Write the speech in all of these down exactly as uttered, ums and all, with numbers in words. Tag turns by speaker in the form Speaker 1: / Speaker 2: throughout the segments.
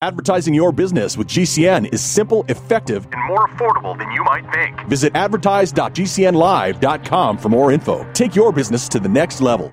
Speaker 1: Advertising your business with G C N is simple, effective, and more affordable than you might think. Visit advertise dot g c n live dot com for more info. Take your business to the next level.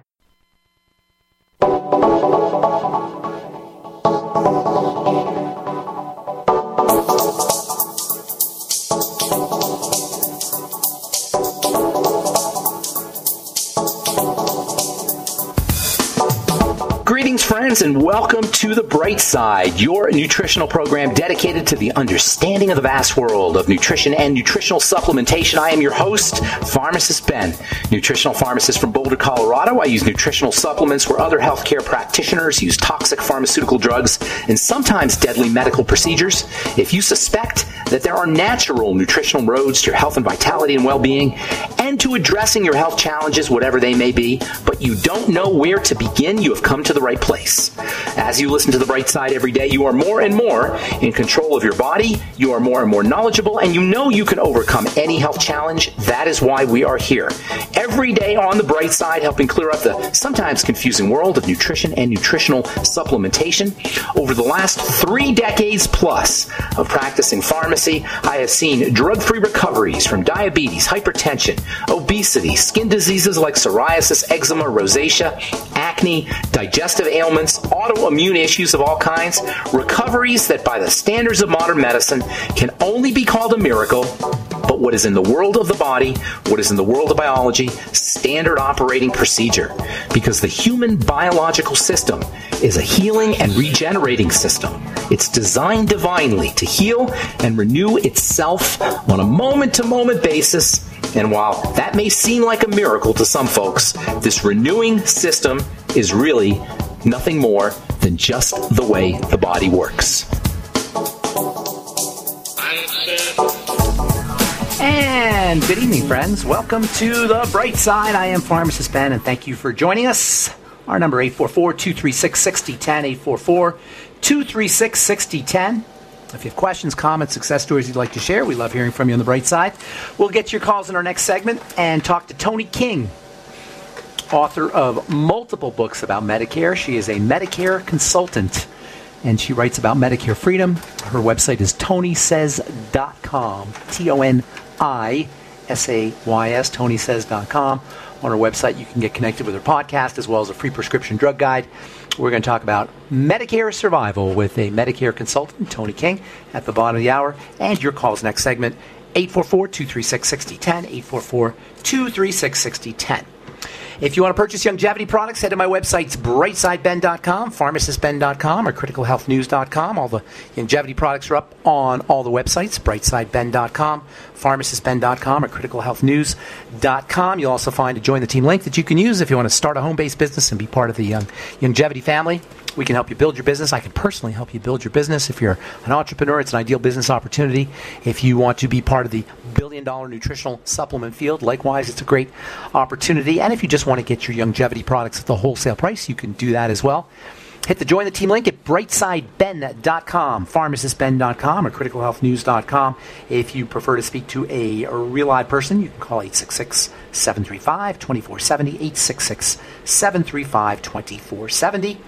Speaker 2: Greetings, friends, and welcome to The Bright Side, your nutritional program dedicated to the understanding of the vast world of nutrition and nutritional supplementation. I am your host, Pharmacist Ben, nutritional pharmacist from Boulder, Colorado. I use nutritional supplements where other healthcare practitioners use toxic pharmaceutical drugs and sometimes deadly medical procedures. If you suspect that there are natural nutritional roads to your health and vitality and well-being and to addressing your health challenges, whatever they may be, but you don't know where to begin, you have come to the right place. As you listen to The Bright Side every day, you are more and more in control of your body, you are more and more knowledgeable, and you know you can overcome any health challenge. That is why we are here. Every day on The Bright Side, helping clear up the sometimes confusing world of nutrition and nutritional supplementation. Over the last three decades plus of practicing pharmacy, I have seen drug-free recoveries from diabetes, hypertension, obesity, skin diseases like psoriasis, eczema, rosacea, acne, digestive ailments, autoimmune issues of all kinds, recoveries that by the standards of modern medicine can only be called a miracle, but what is in the world of the body, what is in the world of biology, standard operating procedure. Because the human biological system is a healing and regenerating system. It's designed divinely to heal and renew itself on a moment-to-moment basis. And while that may seem like a miracle to some folks, this renewing system is really nothing more than just the way the body works. And good evening, friends. Welcome to The Bright Side. I am Pharmacist Ben, and thank you for joining us. Our number eight four four, two three six, six zero one zero, eight four four, two three six, six zero one zero. If you have questions, comments, success stories you'd like to share, we love hearing from you on The Bright Side. We'll get to your calls in our next segment and talk to Toni King, author of multiple books about Medicare. She is a Medicare consultant, and she writes about Medicare freedom. Her website is toni says dot com, T O N I S A Y S, toni says dot com. On her website, you can get connected with her podcast as well as a free prescription drug guide. We're going to talk about Medicare survival with a Medicare consultant, Toni King, at the bottom of the hour. And your calls next segment, eight four four, two three six, six zero one zero, eight four four, two three six, six zero one zero. If you want to purchase longevity products, head to my websites, bright side ben dot com, pharmacist ben dot com, or critical health news dot com. All the longevity products are up on all the websites, bright side ben dot com, pharmacist ben dot com, or critical health news dot com. You'll also find a Join the Team link that you can use if you want to start a home-based business and be part of the young longevity family. We can help you build your business. I can personally help you build your business. If you're an entrepreneur, it's an ideal business opportunity. If you want to be part of the billion-dollar nutritional supplement field, likewise, it's a great opportunity. And if you just want to get your longevity products at the wholesale price, you can do that as well. Hit the Join the Team link at bright side ben dot com, pharmacist ben dot com, or critical health news dot com. If you prefer to speak to a real live person, you can call eight six six, seven three five, two four seven zero, eight six six, seven three five, two four seven zero.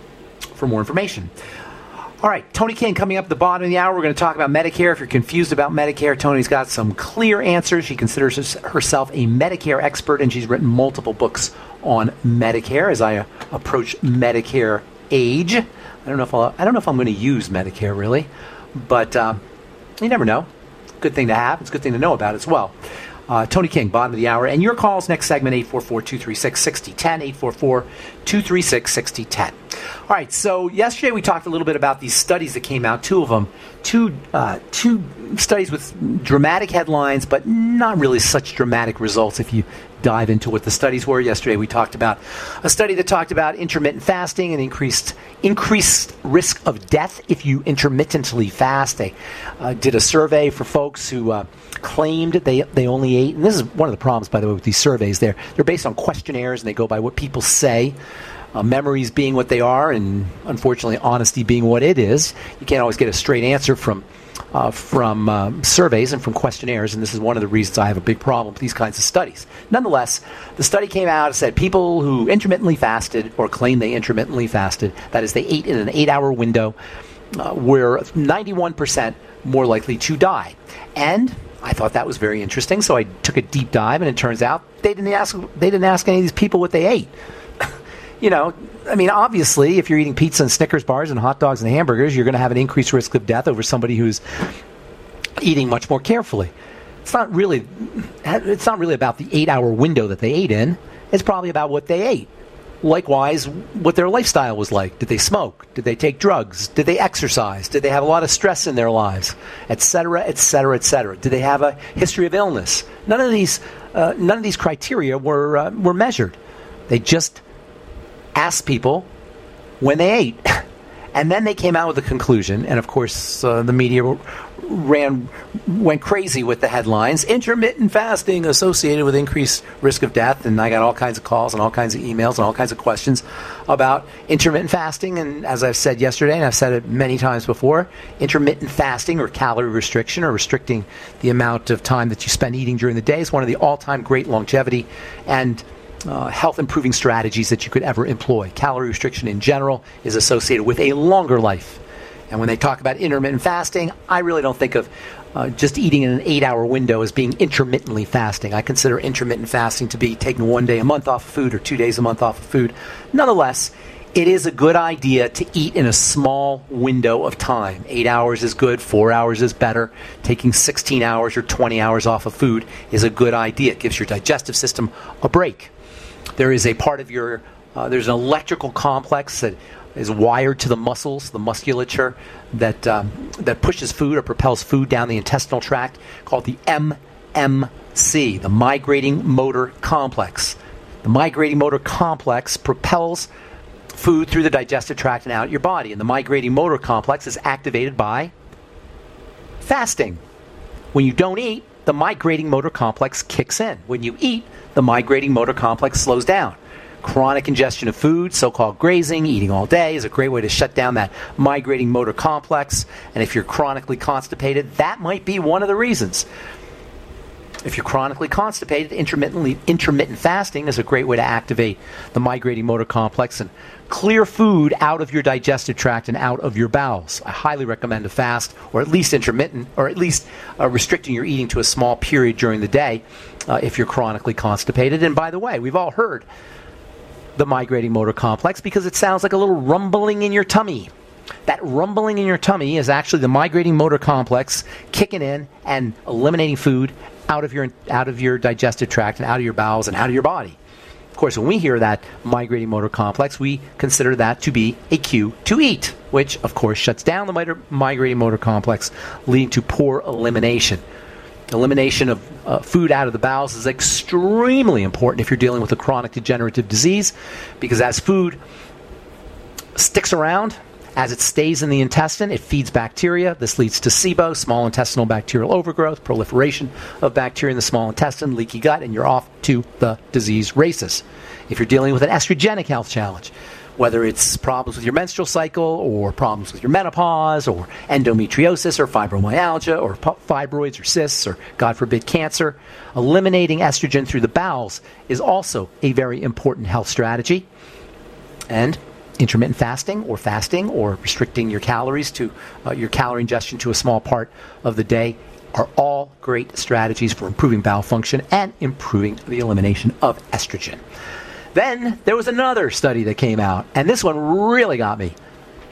Speaker 2: For more information. All right, Toni King coming up at the bottom of the hour. We're going to talk about Medicare. If you're confused about Medicare, Toni's got some clear answers. She considers herself a Medicare expert, and she's written multiple books on Medicare. As I uh, approach Medicare age, I don't know if I'll, I don't know if I'm going to use Medicare really, but um, you never know. Good thing to have. It's a good thing to know about as well. Uh, Toni King, bottom of the hour. And your calls next segment, eight four four, two three six, six zero one zero, eight four four, two three six, six zero one zero. All right, so yesterday we talked a little bit about these studies that came out, two of them, two, uh, two studies with dramatic headlines, but not really such dramatic results if you dive into what the studies were. Yesterday we talked about a study that talked about intermittent fasting and increased increased risk of death if you intermittently fast. They uh, did a survey for folks who uh, claimed they they only ate, and this is one of the problems, by the way, with these surveys. They're, they're based on questionnaires, and they go by what people say. Uh, memories being what they are, and unfortunately honesty being what it is. You can't always get a straight answer from uh, from um, surveys and from questionnaires, and this is one of the reasons I have a big problem with these kinds of studies. Nonetheless, the study came out and said people who intermittently fasted or claim they intermittently fasted, that is, they ate in an eight-hour window, uh, were ninety-one percent more likely to die. And I thought that was very interesting, so I took a deep dive, and it turns out they didn't ask they didn't ask any of these people what they ate. You know, I mean, obviously, if you're eating pizza and Snickers bars and hot dogs and hamburgers, you're going to have an increased risk of death over somebody who's eating much more carefully. It's not really it's not really about the eight-hour window that they ate in. It's probably about what they ate. Likewise, what their lifestyle was like. Did they smoke? Did they take drugs? Did they exercise? Did they have a lot of stress in their lives? Et cetera, et cetera, et cetera. Did they have a history of illness? None of these, uh, none of these criteria were uh, were measured. They just asked people when they ate, and then they came out with a conclusion. And of course, uh, the media ran went crazy with the headlines: intermittent fasting associated with increased risk of death. And I got all kinds of calls and all kinds of emails and all kinds of questions about intermittent fasting. And as I've said yesterday, and I've said it many times before, intermittent fasting or calorie restriction, or restricting the amount of time that you spend eating during the day, is one of the all-time great longevity and uh, health improving strategies that you could ever employ. Calorie restriction in general is associated with a longer life. And when they talk about intermittent fasting, I really don't think of uh, just eating in an eight-hour window as being intermittently fasting. I consider intermittent fasting to be taking one day a month off of food or two days a month off of food. Nonetheless, it is a good idea to eat in a small window of time. Eight hours is good. Four hours is better. Taking sixteen hours or twenty hours off of food is a good idea. It gives your digestive system a break. There is a part of your, uh, there's an electrical complex that is wired to the muscles, the musculature that um, that pushes food or propels food down the intestinal tract, called the M M C, the migrating motor complex. The migrating motor complex propels food through the digestive tract and out your body. And the migrating motor complex is activated by fasting. When you don't eat, the migrating motor complex kicks in. When you eat, the migrating motor complex slows down. Chronic ingestion of food, so-called grazing, eating all day, is a great way to shut down that migrating motor complex. And if you're chronically constipated, that might be one of the reasons. If you're chronically constipated, intermittently, intermittent fasting is a great way to activate the migrating motor complex and clear food out of your digestive tract and out of your bowels. I highly recommend a fast, or at least intermittent, or at least uh, restricting your eating to a small period during the day uh, if you're chronically constipated. And by the way, we've all heard the migrating motor complex because it sounds like a little rumbling in your tummy. That rumbling in your tummy is actually the migrating motor complex kicking in and eliminating food out of your out of your digestive tract and out of your bowels and out of your body. Of course, when we hear that migrating motor complex, we consider that to be a cue to eat, which of course shuts down the migra- migrating motor complex, leading to poor elimination. Elimination of uh, food out of the bowels is extremely important if you're dealing with a chronic degenerative disease, because as food sticks around, as it stays in the intestine, it feeds bacteria. This leads to SIBO, small intestinal bacterial overgrowth, proliferation of bacteria in the small intestine, leaky gut, and you're off to the disease races. If you're dealing with an estrogenic health challenge, whether it's problems with your menstrual cycle or problems with your menopause or endometriosis or fibromyalgia or fibroids or cysts or, God forbid, cancer, eliminating estrogen through the bowels is also a very important health strategy. And intermittent fasting or fasting or restricting your calories to uh, your calorie ingestion to a small part of the day are all great strategies for improving bowel function and improving the elimination of estrogen. Then there was another study that came out, and this one really got me.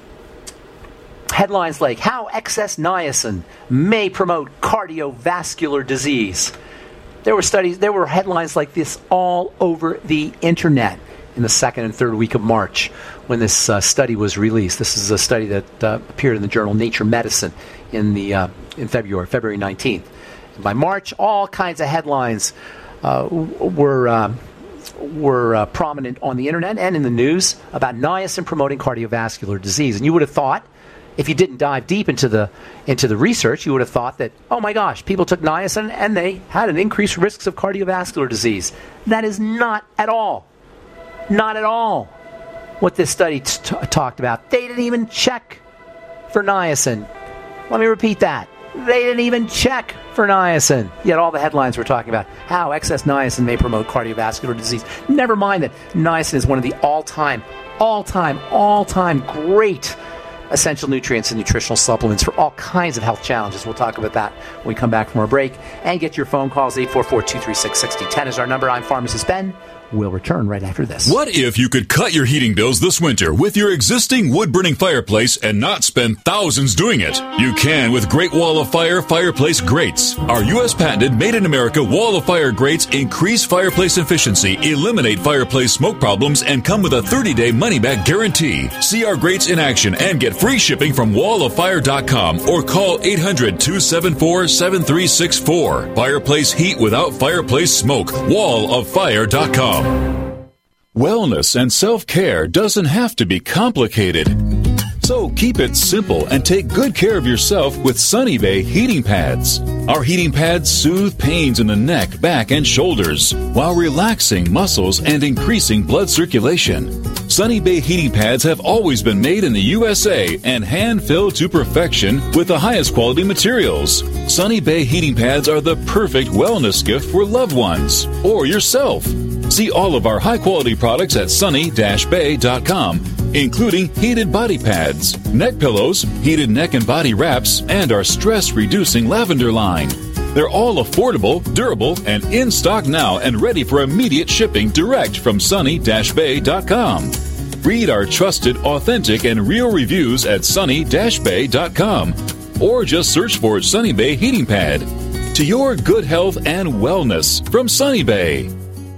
Speaker 2: Headlines like, how excess niacin may promote cardiovascular disease. There were studies, there were headlines like this all over the internet in the second and third week of March when this uh, study was released. This is a study that uh, appeared in the journal Nature Medicine in the uh, in February, February nineteenth. And by March, all kinds of headlines uh, were uh, were uh, prominent on the internet and in the news about niacin promoting cardiovascular disease. And you would have thought, if you didn't dive deep into the into the research, you would have thought that, oh my gosh, people took niacin and they had an increased risks of cardiovascular disease. That is not at all, not at all what this study t- t- talked about. They didn't even check for niacin. Let me repeat that. They didn't even check for niacin. Yet all the headlines were talking about how excess niacin may promote cardiovascular disease. Never mind that niacin is one of the all-time, all-time, all-time great essential nutrients and nutritional supplements for all kinds of health challenges. We'll talk about that when we come back from our break. And get your phone calls. eight four four, two three six, six zero one zero is our number. I'm Pharmacist Ben. We'll return right after this.
Speaker 3: What if you could cut your heating bills this winter with your existing wood-burning fireplace and not spend thousands doing it? You can with Great Wall of Fire fireplace grates. Our U S patented made-in-America Wall of Fire grates increase fireplace efficiency, eliminate fireplace smoke problems, and come with a thirty-day money-back guarantee. See our grates in action and get free shipping from wall of fire dot com or call eight hundred, two seven four, seven three six four. Fireplace heat without fireplace smoke. wall of fire dot com. Wellness and self-care doesn't have to be complicated. So keep it simple and take good care of yourself with Sunny Bay heating pads. Our heating pads soothe pains in the neck, back, and shoulders while relaxing muscles and increasing blood circulation. Sunny Bay heating pads have always been made in the U S A and hand-filled to perfection with the highest quality materials. Sunny Bay heating pads are the perfect wellness gift for loved ones or yourself. See all of our high-quality products at sunny dash bay dot com, including heated body pads, neck pillows, heated neck and body wraps, and our stress-reducing lavender line. They're all affordable, durable, and in stock now and ready for immediate shipping direct from sunny dash bay dot com. Read our trusted, authentic, and real reviews at sunny dash bay dot com or just search for Sunny Bay Heating Pad. To your good health and wellness from Sunny Bay.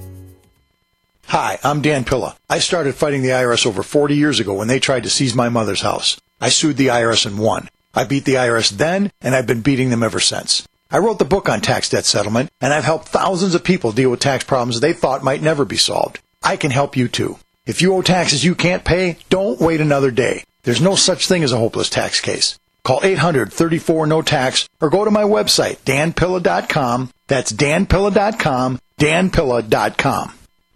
Speaker 4: Hi, I'm Dan Pilla. I started fighting the I R S over forty years ago when they tried to seize my mother's house. I sued the I R S and won. I beat the I R S then, and I've been beating them ever since. I wrote the book on tax debt settlement, and I've helped thousands of people deal with tax problems they thought might never be solved. I can help you too. If you owe taxes you can't pay, don't wait another day. There's no such thing as a hopeless tax case. Call eight hundred, thirty-four, no tax or go to my website, dan pilla dot com. That's dan pilla dot com, dan pilla dot com.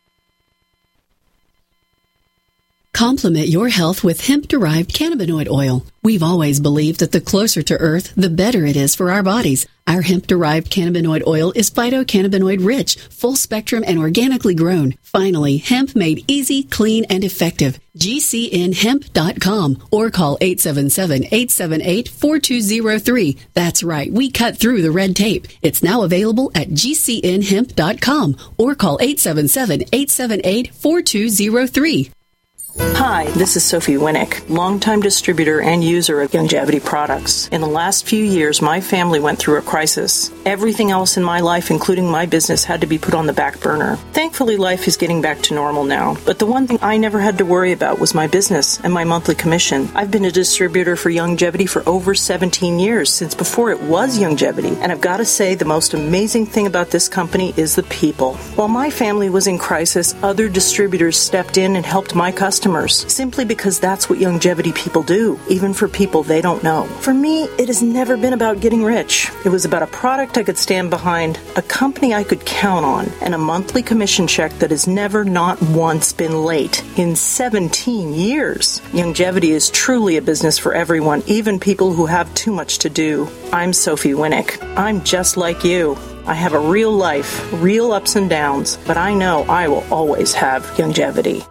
Speaker 5: Complement your health with hemp-derived cannabinoid oil. We've always believed that the closer to Earth, the better it is for our bodies. Our hemp-derived cannabinoid oil is phytocannabinoid-rich, full-spectrum, and organically grown. Finally, hemp made easy, clean, and effective. G C N hemp dot com or call eight seven seven, eight seven eight, four two zero three. That's right, we cut through the red tape. It's now available at G C N hemp dot com or call eight seven seven, eight seven eight, four two zero three.
Speaker 6: Hi, this is Sophie Winnick, longtime distributor and user of Youngevity products. In the last few years, my family went through a crisis. Everything else in my life, including my business, had to be put on the back burner. Thankfully, life is getting back to normal now. But the one thing I never had to worry about was my business and my monthly commission. I've been a distributor for Youngevity for over seventeen years, since before it was Youngevity. And I've got to say, the most amazing thing about this company is the people. While my family was in crisis, other distributors stepped in and helped my customers. Simply because that's what Youngevity people do, even for people they don't know. For me, it has never been about getting rich. It was about a product I could stand behind, a company I could count on, and a monthly commission check that has never not once been late in seventeen years. Youngevity is truly a business for everyone, even people who have too much to do. I'm Sophie Winnick. I'm just like you. I have a real life, real ups and downs, but I know I will always have Youngevity.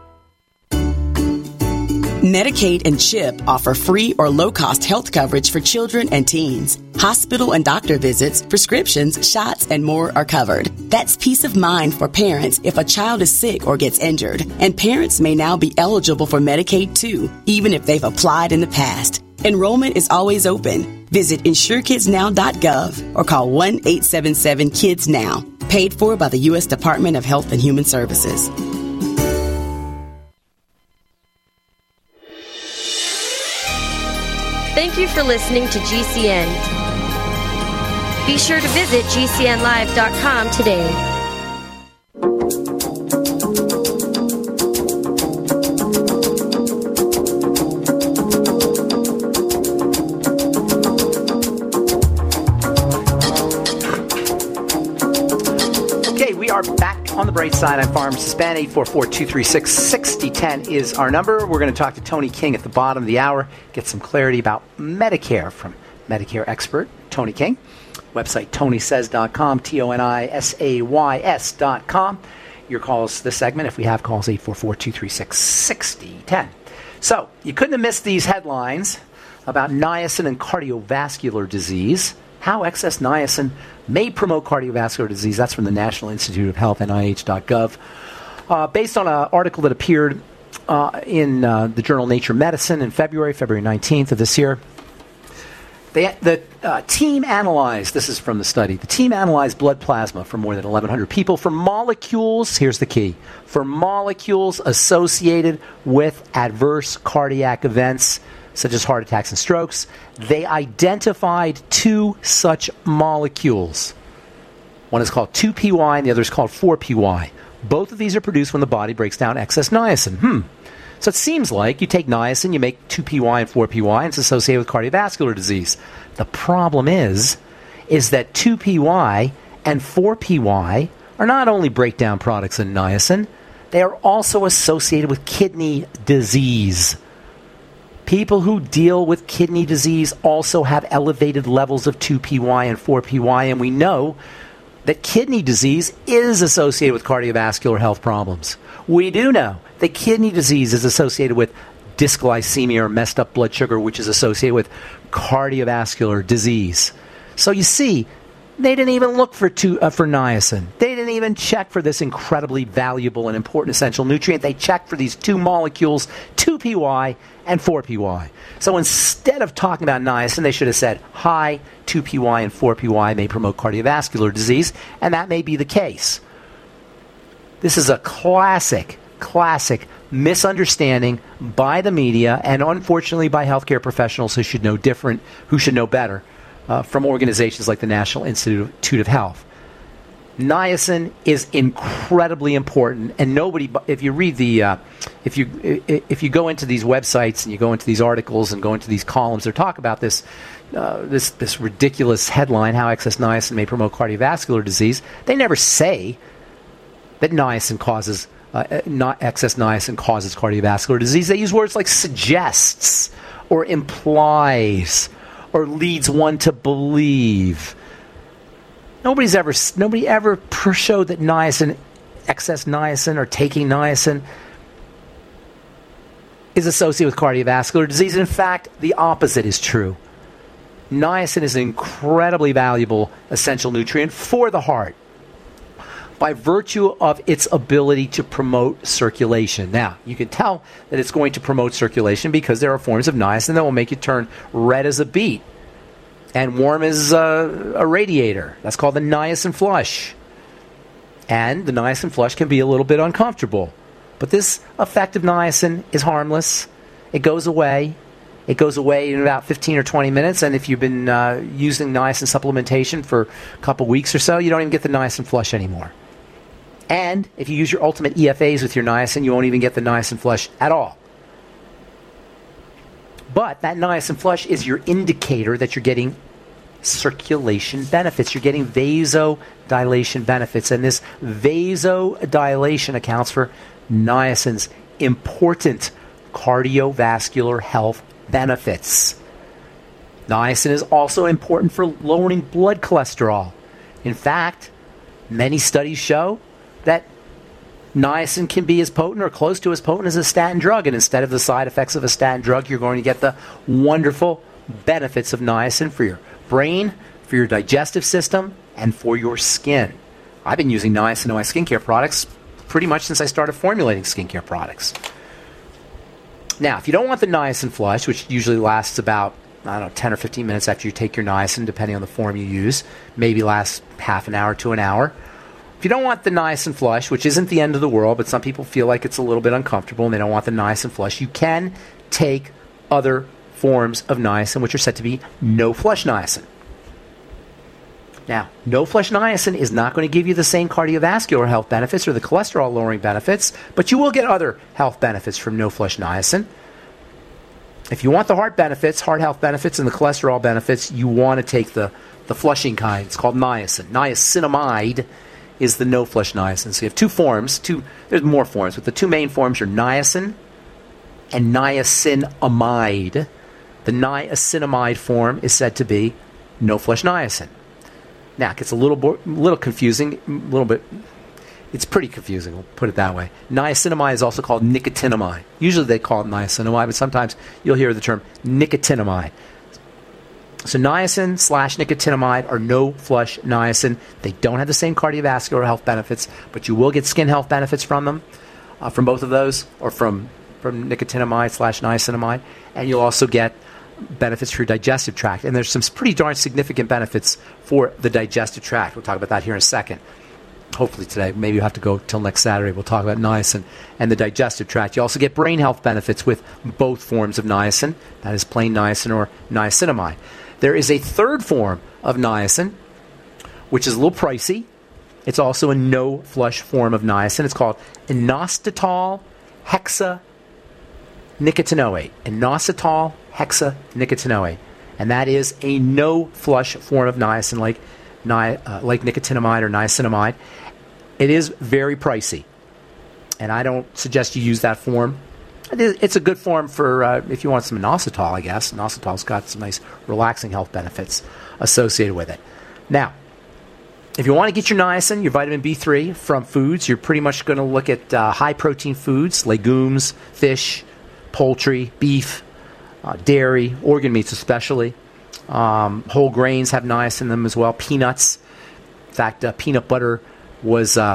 Speaker 7: Medicaid and CHIP offer free or low-cost health coverage for children and teens. Hospital and doctor visits, prescriptions, shots, and more are covered. That's peace of mind for parents if a child is sick or gets injured. And parents may now be eligible for Medicaid too, even if they've applied in the past. Enrollment is always open. Visit insure kids now dot gov or call one eight seven seven kids now. Paid for by the U S Department of Health and Human Services.
Speaker 8: Thank you for listening to G C N. Be sure to visit G C N live dot com today.
Speaker 2: Okay, we are back on the bright side. I'm Pharmacist Ben. eight four four, two three six, six zero one zero is our number. We're going to talk to Tony King at the bottom of the hour, get some clarity about Medicare from Medicare expert Tony King. Website tony says dot com, T O N I S A Y S dot com. Your calls this segment, if we have calls, eight four four, two three six, six zero one zero. So, you couldn't have missed these headlines about niacin and cardiovascular disease. How excess niacin may promote cardiovascular disease. That's from the National Institute of Health, N I H dot gov. Uh, based on an article that appeared uh, in uh, the journal Nature Medicine in February, February nineteenth of this year. They, the uh, team analyzed, this is from the study, the team analyzed blood plasma from more than eleven hundred people for molecules, here's the key, for molecules associated with adverse cardiac events, such as heart attacks and strokes. They identified two such molecules. One is called two P Y and the other is called four P Y. Both of these are produced when the body breaks down excess niacin. Hmm. So it seems like you take niacin, you make two P Y and four P Y, and it's associated with cardiovascular disease. The problem is, is that two P Y and four P Y are not only breakdown products in niacin, they are also associated with kidney disease. People who deal with kidney disease also have elevated levels of two P Y and four P Y, and we know that kidney disease is associated with cardiovascular health problems. We do know that kidney disease is associated with dysglycemia or messed up blood sugar, which is associated with cardiovascular disease. So you see, they didn't even look for two, uh, for niacin. They didn't even check for this incredibly valuable and important essential nutrient. They checked for these two molecules, two P Y and four P Y. So instead of talking about niacin, they should have said, high two P Y and four P Y may promote cardiovascular disease, and that may be the case. This is a classic, classic misunderstanding by the media and unfortunately by healthcare professionals who should know different, who should know better uh, from organizations like the National Institute of Health. Niacin is incredibly important, and nobody, if you read the, uh, if you if you go into these websites and you go into these articles and go into these columns that talk about this, uh, this this ridiculous headline, how excess niacin may promote cardiovascular disease, they never say that niacin causes, uh, not excess niacin causes cardiovascular disease. They use words like suggests or implies or leads one to believe. Nobody's ever, nobody ever showed that niacin, excess niacin or taking niacin is associated with cardiovascular disease. In fact, the opposite is true. Niacin is an incredibly valuable essential nutrient for the heart by virtue of its ability to promote circulation. Now, you can tell that it's going to promote circulation because there are forms of niacin that will make you turn red as a beet and warm as a, a radiator. That's called the niacin flush. And the niacin flush can be a little bit uncomfortable. But this effect of niacin is harmless. It goes away. It goes away in about fifteen or twenty minutes, and if you've been uh, using niacin supplementation for a couple weeks or so, you don't even get the niacin flush anymore. And if you use your ultimate E F As with your niacin, you won't even get the niacin flush at all. But that niacin flush is your indicator that you're getting circulation benefits. You're getting vasodilation benefits. And this vasodilation accounts for niacin's important cardiovascular health benefits. Niacin is also important for lowering blood cholesterol. In fact, many studies show that niacin can be as potent or close to as potent as a statin drug, and instead of the side effects of a statin drug, you're going to get the wonderful benefits of niacin for your brain, for your digestive system, and for your skin. I've been using niacin in my skincare products pretty much since I started formulating skincare products. Now, if you don't want the niacin flush, which usually lasts about, I don't know, ten or fifteen minutes after you take your niacin, depending on the form you use, maybe lasts half an hour to an hour. If you don't want the niacin flush, which isn't the end of the world, but some people feel like it's a little bit uncomfortable and they don't want the niacin flush, you can take other forms of niacin, which are said to be no-flush niacin. Now, no-flush niacin is not going to give you the same cardiovascular health benefits or the cholesterol-lowering benefits, but you will get other health benefits from no-flush niacin. If you want the heart benefits, heart health benefits, and the cholesterol benefits, you want to take the, the flushing kind. It's called niacin. Niacinamide is the no-flush niacin. So you have two forms. Two. There's more forms, but the two main forms are niacin and niacinamide. The niacinamide form is said to be no-flush niacin. Now, it gets a little bo- little confusing, a little bit It's pretty confusing, we'll put it that way. Niacinamide is also called nicotinamide. Usually they call it niacinamide, but sometimes you'll hear the term nicotinamide. So niacin slash nicotinamide are no-flush niacin. They don't have the same cardiovascular health benefits, but you will get skin health benefits from them, uh, from both of those, or from, from nicotinamide slash niacinamide. And you'll also get benefits for your digestive tract. And there's some pretty darn significant benefits for the digestive tract. We'll talk about that here in a second. Hopefully today. Maybe you'll have to go till next Saturday. We'll talk about niacin and the digestive tract. You also get brain health benefits with both forms of niacin. That is plain niacin or niacinamide. There is a third form of niacin, which is a little pricey. It's also a no-flush form of niacin. It's called inositol hexanicotinoate. Inositol hexanicotinoate. And that is a no-flush form of niacin like, ni- uh, like nicotinamide or niacinamide. It is very pricey. And I don't suggest you use that form. It's a good form for uh, if you want some inositol, I guess. Inositol's got some nice relaxing health benefits associated with it. Now, if you want to get your niacin, your vitamin B three from foods, you're pretty much going to look at uh, high-protein foods, legumes, fish, poultry, beef, uh, dairy, organ meats especially. Um, whole grains have niacin in them as well. Peanuts. In fact, uh, peanut butter was... Uh,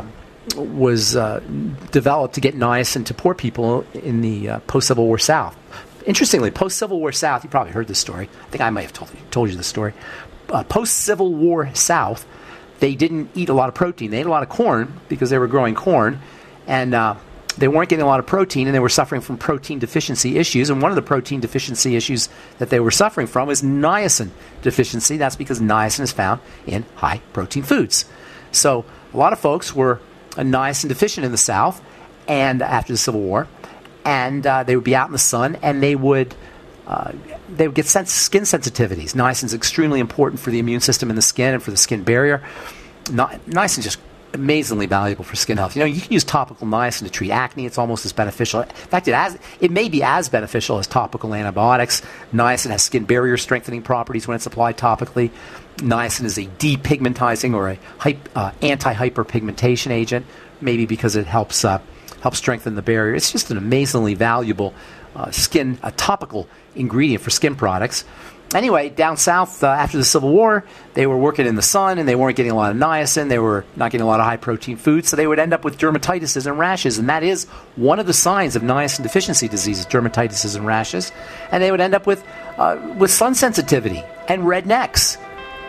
Speaker 2: was uh, developed to get niacin to poor people in the uh, post-Civil War South. Interestingly, post-Civil War South, you probably heard this story. I think I might have told you, told you this story. Uh, post-Civil War South, they didn't eat a lot of protein. They ate a lot of corn because they were growing corn, and uh, they weren't getting a lot of protein, and they were suffering from protein deficiency issues. And one of the protein deficiency issues that they were suffering from was niacin deficiency. That's because niacin is found in high-protein foods. So a lot of folks were a niacin deficient in the South, and after the Civil War, and uh, they would be out in the sun, and they would uh, they would get sens- skin sensitivities. Niacin is extremely important for the immune system in the skin and for the skin barrier. Ni- niacin is just amazingly valuable for skin health. You know, you can use topical niacin to treat acne. It's almost as beneficial. In fact, it has, it may be as beneficial as topical antibiotics. Niacin has skin barrier strengthening properties when it's applied topically. Niacin is a depigmentizing or a hype, uh, anti-hyperpigmentation agent, maybe because it helps uh, helps strengthen the barrier. It's just an amazingly valuable uh, skin, a topical ingredient for skin products. Anyway, down south, uh, after the Civil War, they were working in the sun, and they weren't getting a lot of niacin. They were not getting a lot of high-protein foods, so they would end up with dermatitis and rashes, and that is one of the signs of niacin deficiency diseases, dermatitis and rashes. And they would end up with uh, with sun sensitivity and red necks.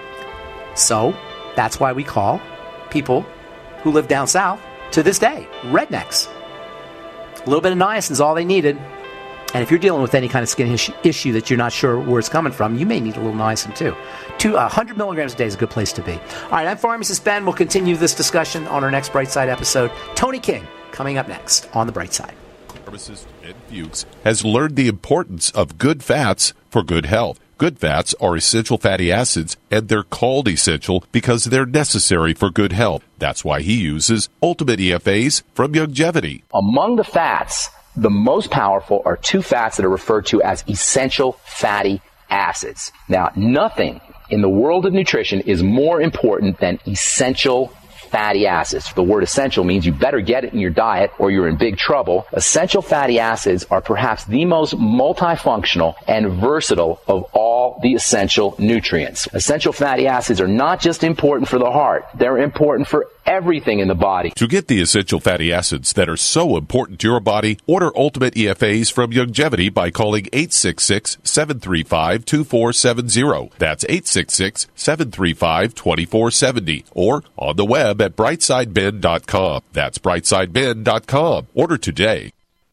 Speaker 2: So that's why we call people who live down south, to this day, rednecks. A little bit of niacin is all they needed. And if you're dealing with any kind of skin issue, issue that you're not sure where it's coming from, you may need a little niacin too. Two, uh, one hundred milligrams a day is a good place to be. All right, I'm Pharmacist Ben. We'll continue this discussion on our next Bright Side episode. Tony King coming up next on The Bright Side.
Speaker 9: Pharmacist Ben Fuchs has learned the importance of good fats for good health. Good fats are essential fatty acids, and they're called essential because they're necessary for good health. That's why he uses Ultimate E F As from Youngevity.
Speaker 2: Among the fats, the most powerful are two fats that are referred to as essential fatty acids. Now, nothing in the world of nutrition is more important than essential fatty acids. The word essential means you better get it in your diet or you're in big trouble. Essential fatty acids are perhaps the most multifunctional and versatile of all the essential nutrients. Essential fatty acids are not just important for the heart, they're important for everything in the body.
Speaker 9: To get the essential fatty acids that are so important to your body, order Ultimate E F As from Youngevity by calling eight six six, seven three five, two four seven zero. That's eight six six, seven three five, two four seven zero. Or on the web at brightside ben dot com. That's brightside ben dot com. Order today.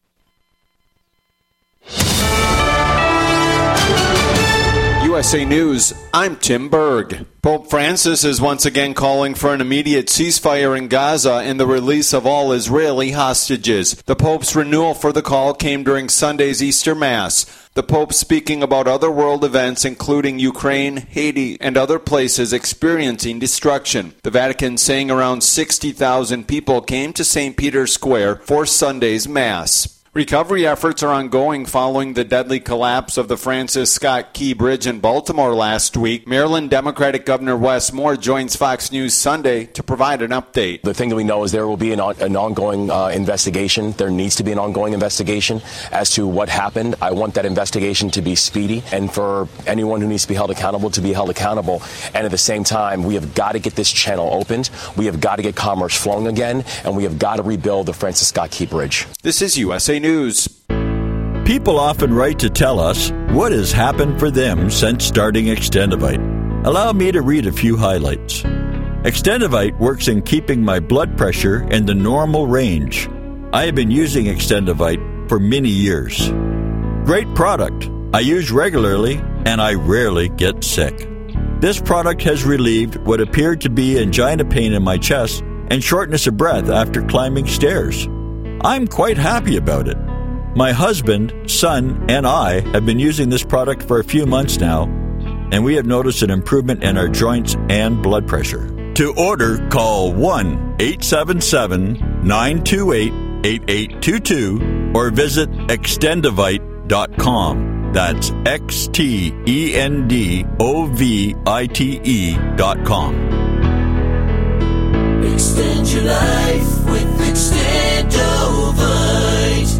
Speaker 10: U S A News, I'm Tim Berg. Pope Francis is once again calling for an immediate ceasefire in Gaza and the release of all Israeli hostages. The Pope's renewal for the call came during Sunday's Easter Mass. The Pope speaking about other world events including Ukraine, Haiti, and other places experiencing destruction. The Vatican saying around sixty thousand people came to Saint Peter's Square for Sunday's Mass. Recovery efforts are ongoing following the deadly collapse of the Francis Scott Key Bridge in Baltimore last week. Maryland Democratic Governor Wes Moore joins Fox News Sunday to provide an update.
Speaker 11: The thing that we know is there will be an, an ongoing uh, investigation. There needs to be an ongoing investigation as to what happened. I want that investigation to be speedy and for anyone who needs to be held accountable to be held accountable. And at the same time, we have got to get this channel opened. We have got to get commerce flowing again, and we have got to rebuild the Francis Scott Key Bridge.
Speaker 10: This is U S A News.
Speaker 12: People often write to tell us what has happened for them since starting Extendivite. Allow me to read a few highlights. Extendivite works in keeping my blood pressure in the normal range. I have been using Extendivite for many years. Great product. I use regularly and I rarely get sick. This product has relieved what appeared to be angina pain in my chest and shortness of breath after climbing stairs. I'm quite happy about it. My husband, son, and I have been using this product for a few months now, and we have noticed an improvement in our joints and blood pressure. To order, call one eight seven seven, nine two eight, eight eight two two or visit extendivite dot com. That's X T E N D O V I T E dot com.
Speaker 13: Extend your life with Extendivite.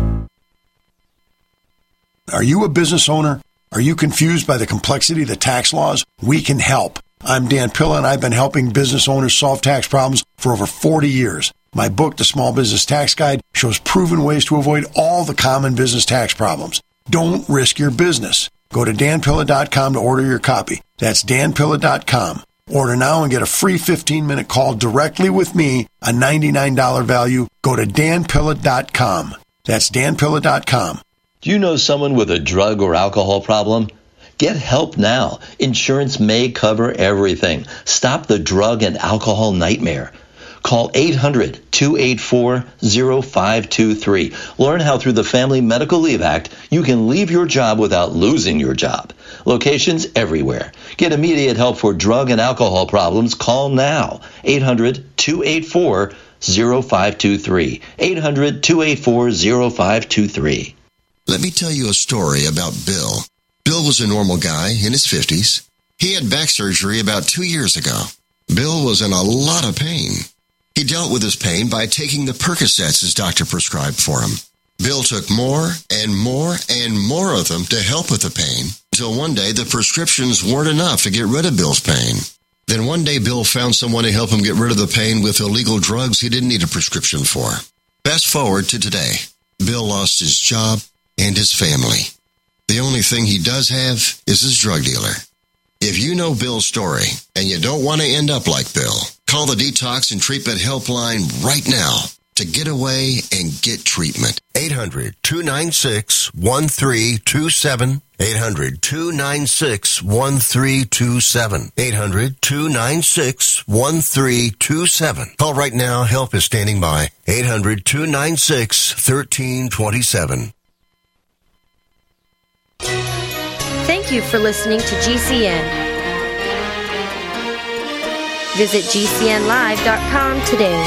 Speaker 4: Are you a business owner? Are you confused by the complexity of the tax laws? We can help. I'm Dan Pilla, and I've been helping business owners solve tax problems for over forty years. My book, The Small Business Tax Guide, shows proven ways to avoid all the common business tax problems. Don't risk your business. Go to dan pilla dot com to order your copy. That's dan pilla dot com. Order now and get a free fifteen-minute call directly with me, a ninety-nine dollars value. Go to dan pilla dot com. That's dan pilla dot com.
Speaker 14: Do you know someone with a drug or alcohol problem? Get help now. Insurance may cover everything. Stop the drug and alcohol nightmare. Call eight hundred, two eight four, zero five two three. Learn how through the Family Medical Leave Act, you can leave your job without losing your job. Locations everywhere. Get immediate help for drug and alcohol problems. Call now. eight hundred, two eight four, zero five two three. eight hundred, two eight four, zero five two three.
Speaker 15: Let me tell you a story about Bill. Bill was a normal guy in his fifties. He had back surgery about two years ago. Bill was in a lot of pain. He dealt with his pain by taking the Percocets his doctor prescribed for him. Bill took more and more and more of them to help with the pain, until one day the prescriptions weren't enough to get rid of Bill's pain. Then one day Bill found someone to help him get rid of the pain with illegal drugs he didn't need a prescription for. Fast forward to today. Bill lost his job and his family. The only thing he does have is his drug dealer. If you know Bill's story and you don't want to end up like Bill, call the Detox and Treatment Helpline right now to get away and get treatment.
Speaker 16: eight hundred, two nine six, one three two seven. eight hundred, two nine six, one three two seven. eight hundred, two nine six, one three two seven. Call right now. Help is standing by. eight hundred, two nine six, one three two seven.
Speaker 8: Thank you for listening to G C N. Visit G C N live dot com today.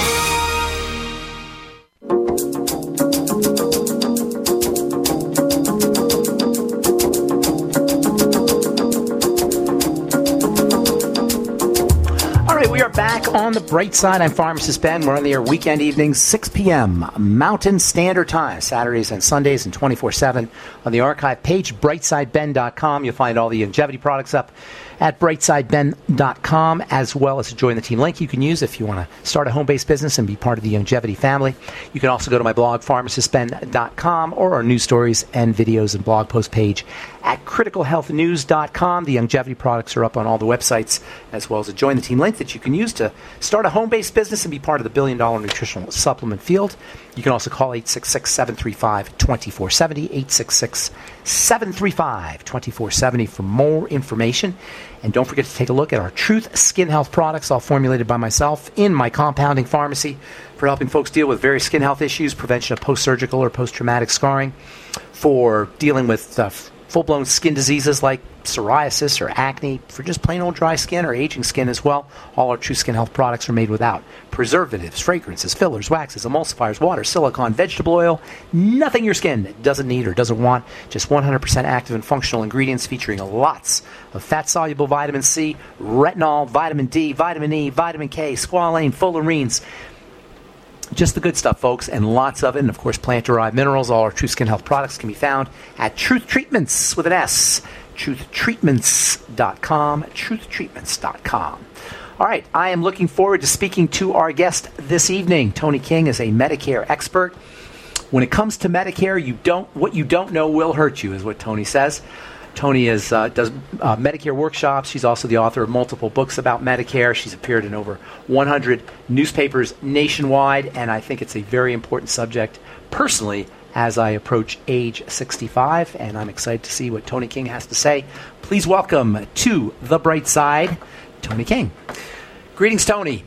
Speaker 2: We are back on the bright side. I'm Pharmacist Ben. We're on the air weekend evenings, six p.m. Mountain Standard Time, Saturdays and Sundays, and twenty-four seven on the archive page, bright side ben dot com. You'll find all the longevity products up at bright side ben dot com, as well as a Join the Team link you can use if you want to start a home-based business and be part of the longevity family. You can also go to my blog, pharmacist ben dot com, or our news stories and videos and blog post page at critical health news dot com. The longevity products are up on all the websites, as well as a Join the Team link that you can use to start a home-based business and be part of the billion-dollar nutritional supplement field. You can also call eight six six, seven three five, two four seven zero, eight six six, seven three five, two four seven zero for more information. And don't forget to take a look at our Truth Skin Health products, all formulated by myself in my compounding pharmacy for helping folks deal with various skin health issues, prevention of post-surgical or post-traumatic scarring, for dealing with uh, full-blown skin diseases like psoriasis or acne, for just plain old dry skin or aging skin as well. All our True Skin Health products are made without preservatives, fragrances, fillers, waxes, emulsifiers, water, silicone, vegetable oil, nothing your skin doesn't need or doesn't want. Just one hundred percent active and functional ingredients featuring lots of fat-soluble vitamin C, retinol, vitamin D, vitamin E, vitamin K, squalane, fullerenes. Just the good stuff, folks, and lots of it. And, of course, plant-derived minerals. All our True Skin Health products can be found at Truth Treatments with an S. truth treatments dot com. truth treatments dot com. All right, I am looking forward to speaking to our guest this evening. Tony King is a Medicare expert. When it comes to Medicare, you don't what you don't know will hurt you, is what Tony says. Tony is, uh, does uh, Medicare workshops. She's also the author of multiple books about Medicare. She's appeared in over one hundred newspapers nationwide, and I think it's a very important subject, personally, as I approach age sixty-five, and I'm excited to see what Tony King has to say. Please welcome to the bright side, Tony King. Greetings, Tony.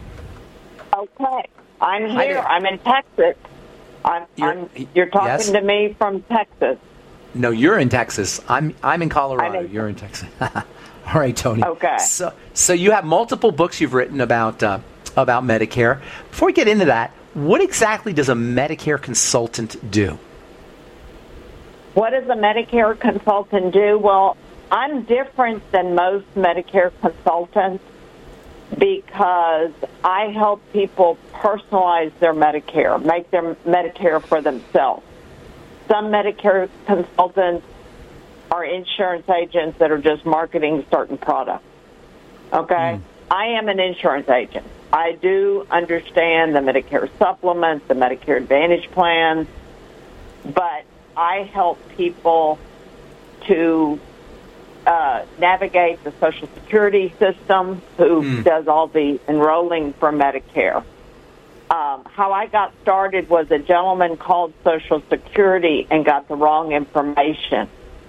Speaker 17: Okay. I'm here. I'm in Texas. I'm, you're, I'm, you're talking
Speaker 2: yes?
Speaker 17: to me from Texas.
Speaker 2: No, you're in Texas. I'm I'm in Colorado. I'm in, you're in Texas. All right, Tony.
Speaker 17: Okay.
Speaker 2: So so you have multiple books you've written about uh, about Medicare. Before we get into that, what exactly does a Medicare consultant do?
Speaker 17: What does a Medicare consultant do? Well, I'm different than most Medicare consultants because I help people personalize their Medicare, make their Medicare for themselves. Some Medicare consultants are insurance agents that are just marketing certain products. Okay? Mm. I am an insurance agent. I do understand the Medicare supplements, the Medicare Advantage plans, but I help people to uh, navigate the Social Security system, who mm. does all the enrolling for Medicare. Um, how I got started was a gentleman called Social Security and got the wrong information,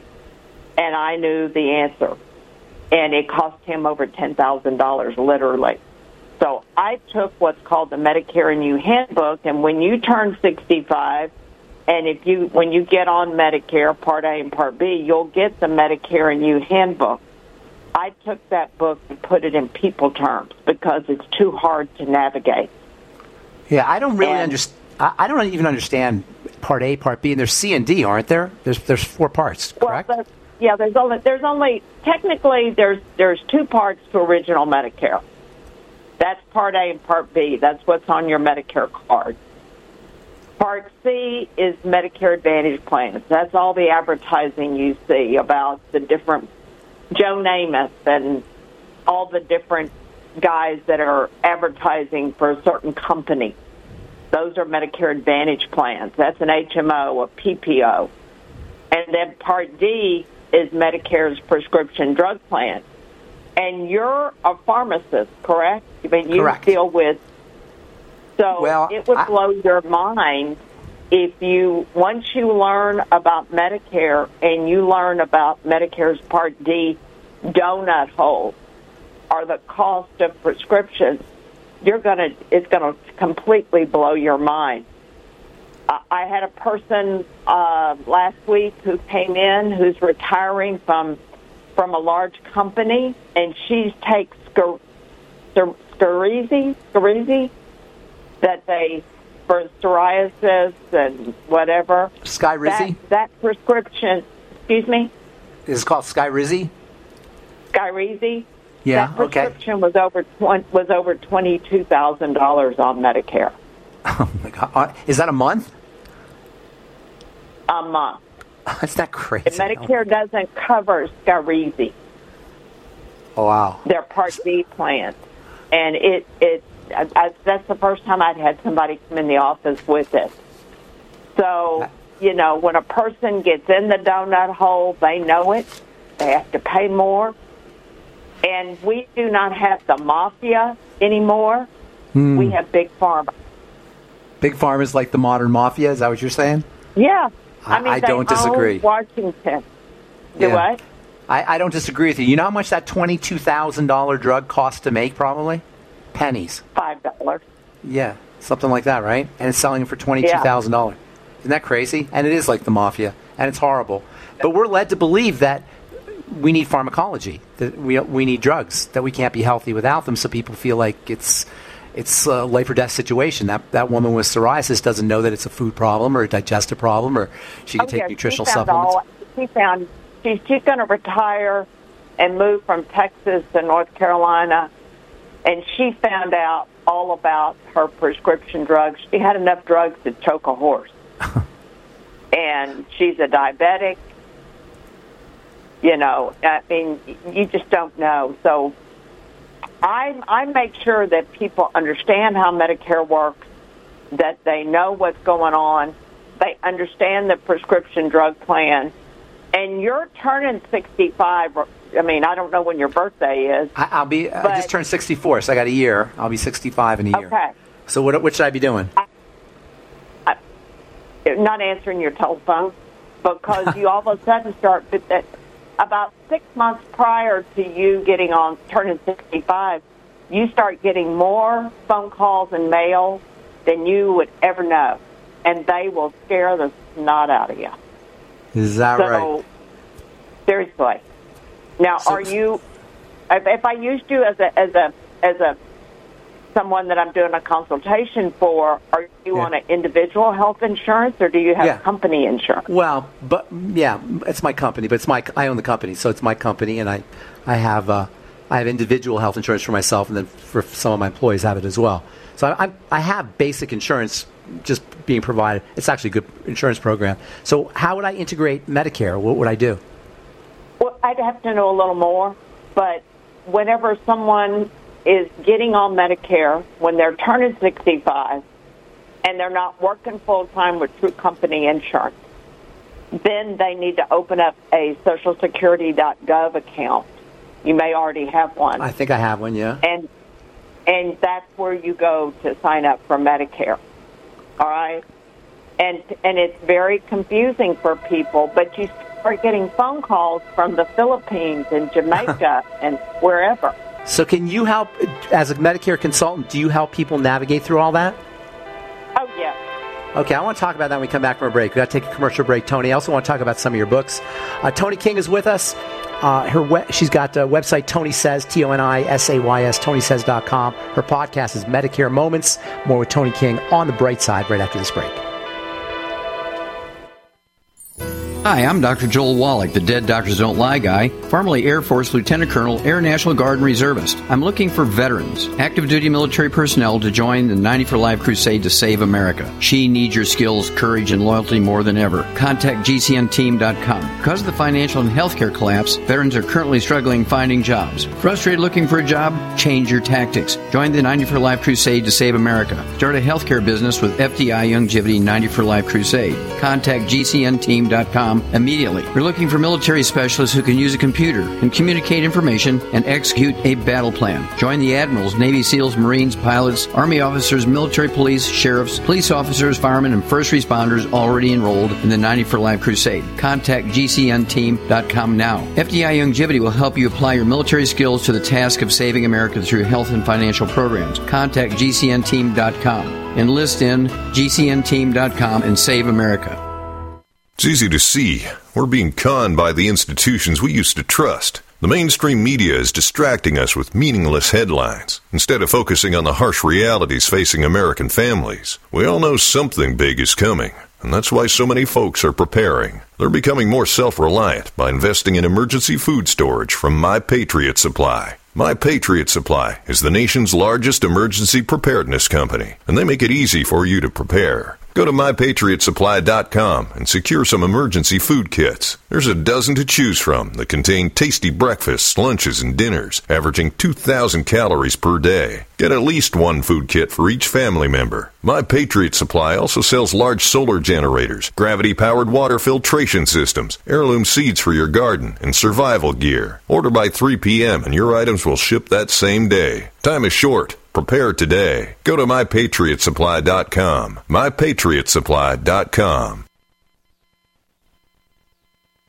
Speaker 17: and I knew the answer, and it cost him over ten thousand dollars, literally. So I took what's called the Medicare and You Handbook, and when you turn sixty-five, and if you when you get on Medicare, Part A and Part B, you'll get the Medicare and You Handbook. I took that book and put it in people terms because it's too hard to navigate.
Speaker 2: Yeah, I don't really understand. I don't even understand Part A, Part B, and there's C and D, aren't there? There's there's four parts, correct?
Speaker 17: Well, yeah, there's only there's only technically there's there's two parts to original Medicare. That's Part A and Part B. That's what's on your Medicare card. Part C is Medicare Advantage plans. That's all the advertising you see about the different Joe Namath and all the different guys that are advertising for a certain company. Those are Medicare Advantage plans. That's an H M O, a P P O. And then Part D is Medicare's prescription drug plan. And you're a pharmacist, correct? I mean, you
Speaker 2: correct.
Speaker 17: deal with... So
Speaker 2: well,
Speaker 17: it would
Speaker 2: I,
Speaker 17: blow your mind if you, once you learn about Medicare and you learn about Medicare's Part D donut hole, or the cost of prescriptions, you're gonna it's gonna completely blow your mind. Uh, I had a person uh, last week who came in who's retiring from from a large company, and she takes Scar- Scar- Scarisi, Scarisi that they for psoriasis and whatever.
Speaker 2: Skyrizi?
Speaker 17: That, that prescription, excuse me?
Speaker 2: Is it called Skyrizi?
Speaker 17: Skyrizi?
Speaker 2: Yeah,
Speaker 17: that prescription okay. was over twenty, was over twenty two thousand dollars on Medicare.
Speaker 2: Oh my God! Is that a month?
Speaker 17: A month.
Speaker 2: That's not crazy.
Speaker 17: And Medicare doesn't cover Skyrizi.
Speaker 2: Oh wow!
Speaker 17: Their Part B plan, and it it I, I, that's the first time I'd had somebody come in the office with it. So you know, when a person gets in the donut hole, they know it. They have to pay more. And we do not have the mafia anymore. Hmm. We have big pharma.
Speaker 2: Big pharma is like the modern mafia. Is that what you're saying?
Speaker 17: Yeah.
Speaker 2: I,
Speaker 17: I mean,
Speaker 2: I don't disagree.
Speaker 17: Washington. Do
Speaker 2: yeah.
Speaker 17: what?
Speaker 2: I, I don't disagree with you. You know how much that twenty-two thousand dollars drug costs to make, probably? Pennies.
Speaker 17: Five dollars.
Speaker 2: Yeah, something like that, right? And it's selling it for twenty-two thousand dollars. Yeah. Isn't that crazy? And it is like the mafia, and it's horrible. but we're led to believe that we need pharmacology, that we we need drugs, that we can't be healthy without them. So people feel like it's it's a life or death situation. That that woman with psoriasis doesn't know that it's a food problem or a digestive problem, or she can
Speaker 17: oh,
Speaker 2: take
Speaker 17: yeah,
Speaker 2: nutritional
Speaker 17: she found
Speaker 2: supplements.
Speaker 17: All, she found she's she's going to retire and move from Texas to North Carolina, and she found out all about her prescription drugs. She had enough drugs to choke a horse. And she's a diabetic. You know, I mean, you just don't know. So I, I make sure that people understand how Medicare works, that they know what's going on, they understand the prescription drug plan. And you're turning sixty-five. I mean, I don't know when your birthday is.
Speaker 2: I, I'll be. I just turned sixty-four, so I got a year. I'll be sixty-five in a year.
Speaker 17: Okay.
Speaker 2: So what what should I be doing?
Speaker 17: I, I, not answering your telephone, because you all of a sudden start that about six months prior to you getting on turning sixty-five, you start getting more phone calls and mail than you would ever know, and they will scare the snot out of you.
Speaker 2: Is that
Speaker 17: so,
Speaker 2: right?
Speaker 17: Seriously. Now,
Speaker 2: So-
Speaker 17: are you? If, if I used you as a as a as a someone that I'm doing a consultation for, are you
Speaker 2: Yeah.
Speaker 17: on an individual health insurance, or do you have
Speaker 2: Yeah.
Speaker 17: company insurance?
Speaker 2: Well, but yeah, it's my company, but it's my I own the company, so it's my company, and I I have uh, I have individual health insurance for myself, and then for some of my employees have it as well. So I I, I have basic insurance just being provided. It's actually a good insurance program. So how would I integrate Medicare? What would I do?
Speaker 17: Well, I'd have to know a little more, but whenever someone is getting on Medicare, when they're turning sixty-five and they're not working full-time with True Company Insurance, then they need to open up a social security dot gov account. You may already have one.
Speaker 2: I think I have one, yeah.
Speaker 17: And and that's where you go to sign up for Medicare. All right? And and it's very confusing for people, but you start getting phone calls from the Philippines and Jamaica and wherever.
Speaker 2: So can you help, as a Medicare consultant, do you help people navigate through all that?
Speaker 17: Oh, yeah.
Speaker 2: Okay, I want to talk about that when we come back from a break. We've got to take a commercial break, Tony. I also want to talk about some of your books. Uh, Tony King is with us. Uh, her we- She's got a website, Tony Says, T O N I S A Y S, Tony Says dot com. Her podcast is Medicare Moments. More with Tony King on the bright side right after this break.
Speaker 18: Hi, I'm Doctor Joel Wallach, the Dead Doctors Don't Lie guy, formerly Air Force Lieutenant Colonel, Air National Guard and Reservist. I'm looking for veterans, active duty military personnel to join the ninety for Life crusade to save America. She needs your skills, courage, and loyalty more than ever. Contact G C N team dot com. Because of the financial and healthcare collapse, veterans are currently struggling finding jobs. Frustrated looking for a job? Change your tactics. Join the ninety for Life crusade to save America. Start a healthcare business with F D I Youngevity ninety for Life crusade. Contact G C N team dot com immediately. We're looking for military specialists who can use a computer and communicate information and execute a battle plan. Join the admirals, Navy SEALs, Marines, pilots, Army officers, military police, sheriffs, police officers, firemen, and first responders already enrolled in the ninety for Life crusade. Contact G C N team dot com now. F D I Youngevity will help you apply your military skills to the task of saving America through health and financial programs. Contact G C N team dot com. Enlist in G C N team dot com and save America.
Speaker 19: It's easy to see. We're being conned by the institutions we used to trust. The mainstream media is distracting us with meaningless headlines, instead of focusing on the harsh realities facing American families. We all know something big is coming, and that's why so many folks are preparing. They're becoming more self-reliant by investing in emergency food storage from My Patriot Supply. My Patriot Supply is the nation's largest emergency preparedness company, and they make it easy for you to prepare. Go to my patriot supply dot com and secure some emergency food kits. There's a dozen to choose from that contain tasty breakfasts, lunches, and dinners, averaging two thousand calories per day. Get at least one food kit for each family member. My Patriot Supply also sells large solar generators, gravity-powered water filtration systems, heirloom seeds for your garden, and survival gear. Order by three p.m. and your items will ship that same day. Time is short. Prepare today. Go to my patriot supply dot com. my patriot supply dot com.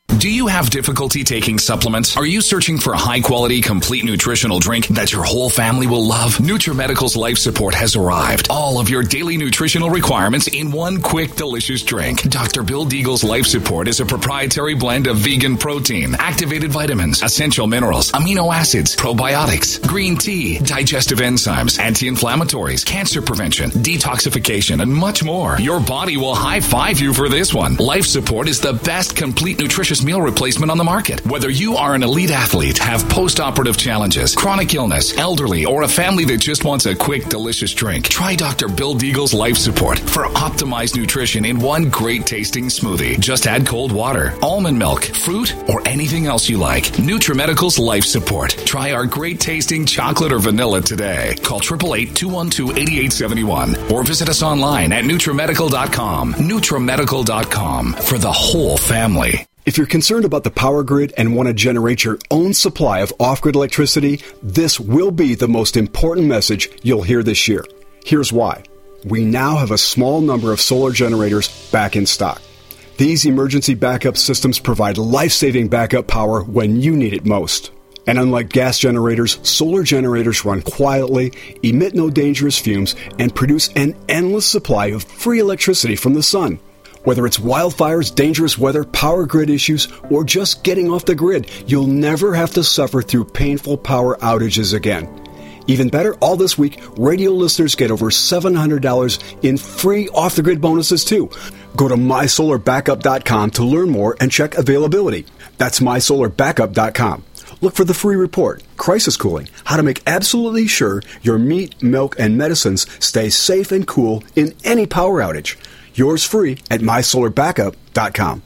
Speaker 20: Do you have difficulty taking supplements? Are you searching for a high-quality, complete nutritional drink that your whole family will love? NutriMedical's Life Support has arrived. All of your daily nutritional requirements in one quick, delicious drink. Doctor Bill Deagle's Life Support is a proprietary blend of vegan protein, activated vitamins, essential minerals, amino acids, probiotics, green tea, digestive enzymes, anti-inflammatories, cancer prevention, detoxification, and much more. Your body will high-five you for this one. Life Support is the best complete nutritious meal replacement on the market. Whether you are an elite athlete, have post-operative challenges, chronic illness, elderly, or a family that just wants a quick, delicious drink, try Doctor Bill Deagle's Life Support for optimized nutrition in one great tasting smoothie. Just add cold water, almond milk, fruit, or anything else you like. NutriMedical's Life Support. Try our great tasting chocolate or vanilla today. Call eight eight eight, two one two, eight eight seven one or visit us online at NutriMedical dot com. NutriMedical dot com for the whole family.
Speaker 21: If you're concerned about the power grid and want to generate your own supply of off-grid electricity, this will be the most important message you'll hear this year. Here's why. We now have a small number of solar generators back in stock. These emergency backup systems provide life-saving backup power when you need it most. And unlike gas generators, solar generators run quietly, emit no dangerous fumes, and produce an endless supply of free electricity from the sun. Whether it's wildfires, dangerous weather, power grid issues, or just getting off the grid, you'll never have to suffer through painful power outages again. Even better, all this week, radio listeners get over seven hundred dollars in free off-the-grid bonuses, too. Go to my solar backup dot com to learn more and check availability. That's my solar backup dot com. Look for the free report, Crisis Cooling, how to make absolutely sure your meat, milk, and medicines stay safe and cool in any power outage. Yours free at my solar backup dot com.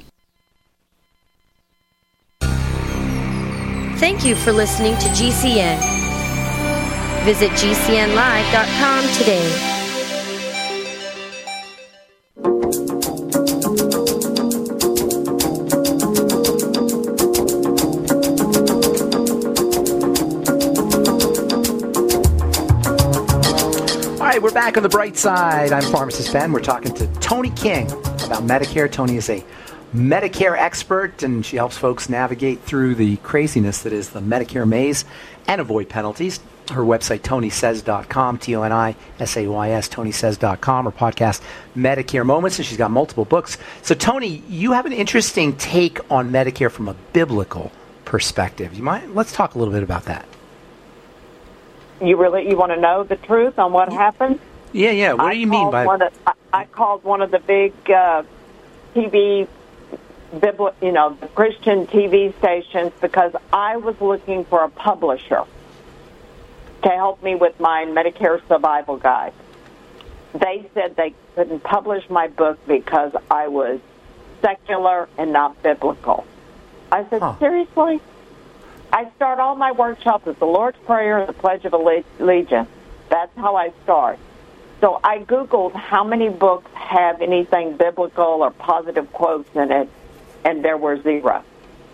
Speaker 8: Thank you for listening to G C N. Visit G C N live dot com today.
Speaker 2: We're back on the bright side. I'm Pharmacist Ben. We're talking to Tony King about Medicare. Tony is a Medicare expert, and she helps folks navigate through the craziness that is the Medicare maze and avoid penalties. Her website, tony says dot com, T O N I S A Y S, tony says dot com. Her podcast, Medicare Moments, and she's got multiple books. So, Tony, you have an interesting take on Medicare from a biblical perspective. You mind? Let's talk a little bit about that.
Speaker 17: You really you want to know the truth on what happened?
Speaker 2: Yeah, yeah. What
Speaker 17: I
Speaker 2: do you mean by?
Speaker 17: One of, I, I called one of the big uh, T V, bibli- you know, the Christian T V stations because I was looking for a publisher to help me with my Medicare Survival Guide. They said they couldn't publish my book because I was secular and not biblical. I said, huh. Seriously? I start all my workshops with the Lord's Prayer and the Pledge of Allegiance. That's how I start. So I Googled how many books have anything biblical or positive quotes in it, and there were zero.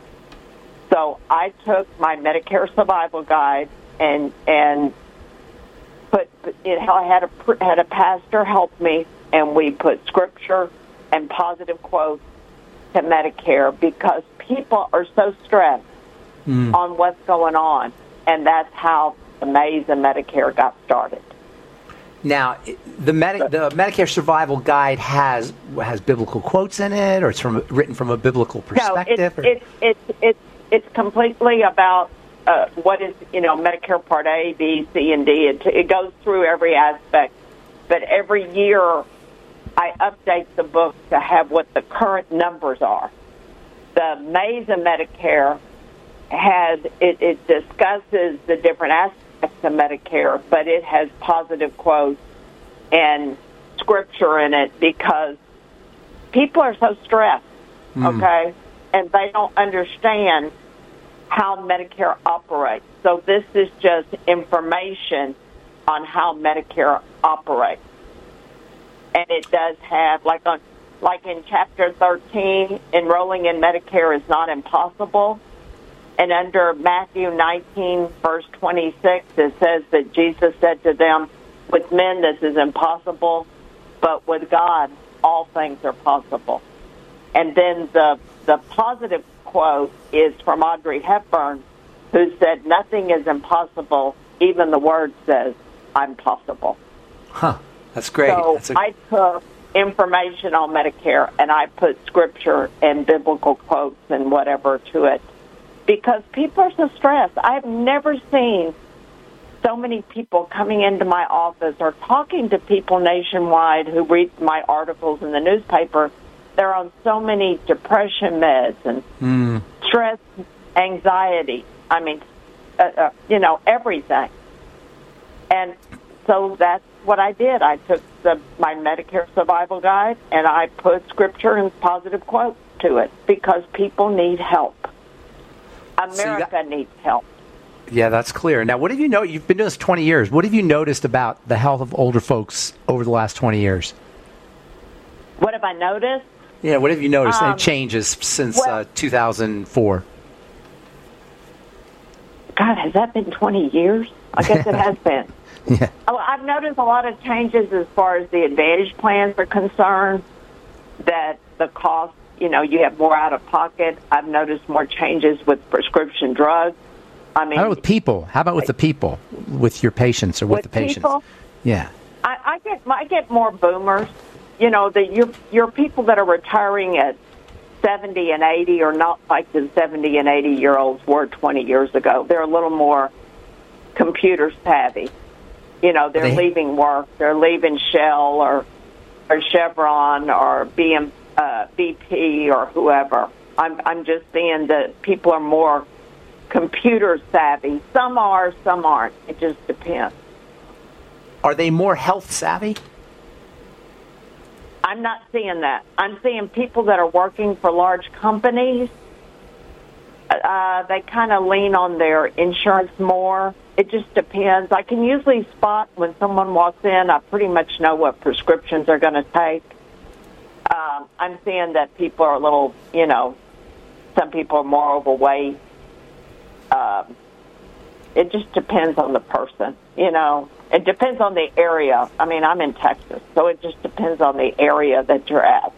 Speaker 17: So I took my Medicare Survival Guide and and put it. I had a had a pastor help me, and we put scripture and positive quotes to Medicare because people are so stressed mm. on what's going on, and that's how the maze and Medicare got started.
Speaker 2: Now, the, Medi- the Medicare Survival Guide has has biblical quotes in it, or it's from written from a biblical perspective.
Speaker 17: No, it's it's it's it's, it's completely about uh, what is you know Medicare Part A, B, C, and D. It, it goes through every aspect, but every year I update the book to have what the current numbers are. The Maze of Medicare has it, it discusses the different aspects of Medicare, but it has positive quotes and scripture in it because people are so stressed, mm. okay, and they don't understand how Medicare operates. So this is just information on how Medicare operates. And it does have, like on, like in Chapter thirteen, enrolling in Medicare is not impossible. And under Matthew nineteen, verse twenty-six, it says that Jesus said to them, with men this is impossible, but with God all things are possible. And then the the positive quote is from Audrey Hepburn, who said, "Nothing is impossible. Even the word says, I'm possible."
Speaker 2: Huh. That's great.
Speaker 17: So
Speaker 2: That's a-
Speaker 17: I took information on Medicare and I put scripture and biblical quotes and whatever to it because people are so stressed. I've never seen so many people coming into my office or talking to people nationwide who read my articles in the newspaper. They're on so many depression meds and
Speaker 2: Mm.
Speaker 17: stress, anxiety. I mean, uh, uh, you know, everything. And so that's what I did. I took the, my Medicare Survival Guide and I put scripture and positive quotes to it because people need help. America
Speaker 2: got-
Speaker 17: needs help.
Speaker 2: Yeah, that's clear. Now, what have you know? You've been doing this twenty years. What have you noticed about the health of older folks over the last twenty years?
Speaker 17: What have I noticed?
Speaker 2: Yeah, what have you noticed?
Speaker 17: Um,
Speaker 2: Any changes since
Speaker 17: well-
Speaker 2: uh, two thousand four?
Speaker 17: God, has that been twenty years? I guess it has been.
Speaker 2: Yeah.
Speaker 17: Oh, I've noticed a lot of changes as far as the Advantage plans are concerned, that the cost, you know, you have more out of pocket. I've noticed more changes with prescription drugs. I mean,
Speaker 2: How about with people? How about with the people, with your patients or with,
Speaker 17: with
Speaker 2: the patients?
Speaker 17: people,
Speaker 2: Yeah.
Speaker 17: I, I get I get more boomers. You know, that your your people that are retiring at seventy and eighty are not like the seventy and eighty year olds were twenty years ago. They're a little more computer savvy. You know, they're
Speaker 2: They-
Speaker 17: leaving work, they're leaving Shell or or Chevron or B M, uh, B P or whoever. I'm I'm just seeing that people are more computer savvy. Some are, some aren't. It just depends.
Speaker 2: Are they more health savvy?
Speaker 17: I'm not seeing that. I'm seeing people that are working for large companies. Uh, they kind of lean on their insurance more. It just depends. I can usually spot when someone walks in. I pretty much know what prescriptions they're going to take. Um, I'm seeing that people are a little, you know, some people are more overweight. Um, it just depends on the person, you know. It depends on the area. I mean, I'm in Texas, so it just depends on the area that you're at.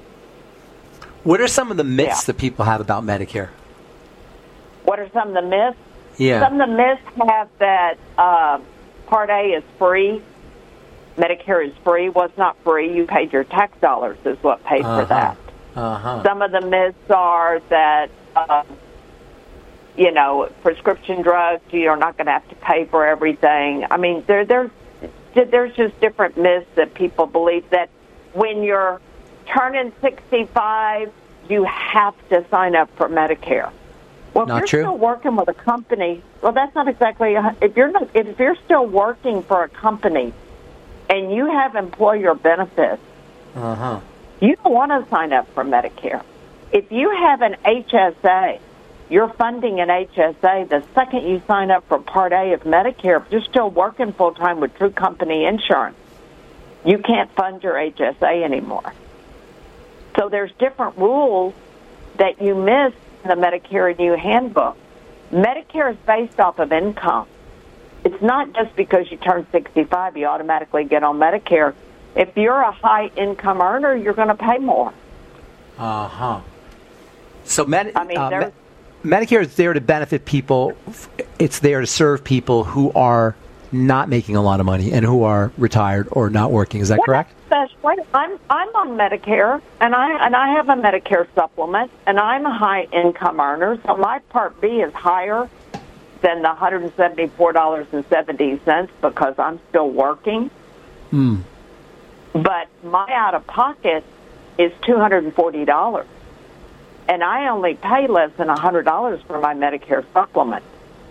Speaker 2: What are some of the myths
Speaker 17: Yeah.
Speaker 2: that people have about Medicare?
Speaker 17: What are some of the myths?
Speaker 2: Yeah.
Speaker 17: Some of the myths have that uh, Part A is free, Medicare is free. Well, it's not free. You paid your tax dollars is what paid
Speaker 2: Uh-huh.
Speaker 17: for that.
Speaker 2: Uh-huh.
Speaker 17: Some of the myths are that, uh, you know, prescription drugs, you're not going to have to pay for everything. I mean, there, there's, there's just different myths that people believe that when you're turning sixty-five, you have to sign up for Medicare. Well, if
Speaker 2: Not
Speaker 17: you're
Speaker 2: true.
Speaker 17: still working with a company, well, that's not exactly. If you're not, if you're still working for a company, and you have employer benefits,
Speaker 2: Uh-huh.
Speaker 17: you don't want to sign up for Medicare. If you have an H S A, you're funding an H S A. The second you sign up for Part A of Medicare, if you're still working full time with True Company Insurance, you can't fund your H S A anymore. So there's different rules that you miss in the Medicare New Handbook. Medicare is based off of income. It's not just because you turn sixty-five, you automatically get on Medicare. If you're a high-income earner, you're going to pay more.
Speaker 2: Uh-huh. So Med-
Speaker 17: I mean,
Speaker 2: uh,
Speaker 17: there's-
Speaker 2: Me- Medicare is there to benefit people. It's there to serve people who are not making a lot of money and who are retired or not working. Is that
Speaker 17: What
Speaker 2: correct?
Speaker 17: That's right. I'm I'm on Medicare, and I and I have a Medicare supplement, and I'm a high-income earner, so my Part B is higher than the one hundred seventy-four dollars and seventy cents because I'm still working.
Speaker 2: Hmm.
Speaker 17: But my out-of-pocket is two hundred forty dollars, and I only pay less than one hundred dollars for my Medicare supplement.